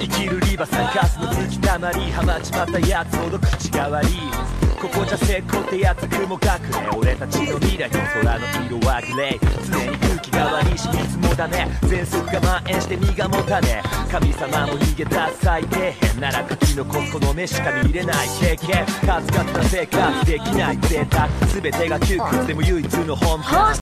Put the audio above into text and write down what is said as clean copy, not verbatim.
生きるリバサカスの月たまりハマっちまったやつほど口が悪い。ここじゃ成功ってやつ雲隠れ。俺たちの未来と空の色はグレー。常に空気が悪いし水もダメ。喘息が蔓延して身が持たねえ。神様も逃げた最底辺なら書き残すこの目しか見れない経験。数々な生活できない贅沢全てが窮屈でも唯一の本当